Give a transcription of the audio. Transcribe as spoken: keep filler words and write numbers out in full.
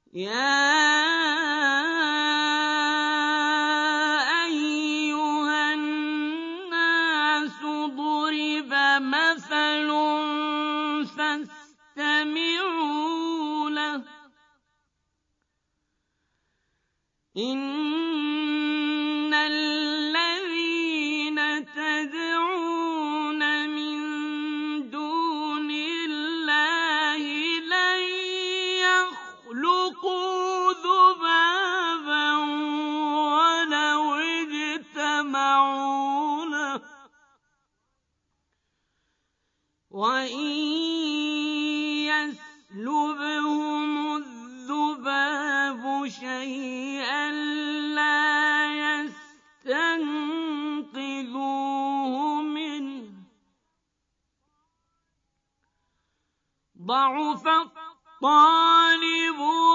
يَا أَيُّهَا النَّاسُ ضُرِبَ مَثَلٌ فَاسْتَمِعُوا لَهُ ۚ إِنَّ الَّذِينَ تَدْعُونَ مِن دُونِ اللَّهِ لَن يَخْلُقُوا ذُبَابًا وَلَوِ اجْتَمَعُوا لَهُ ۖ وَإِن يَسْلُبْهُمُ الذُّبَابُ شَيْئًا لَّا يَسْتَنقِذُوهُ مِنْهُ ۚ ضَعُفَ الطَّالِبُ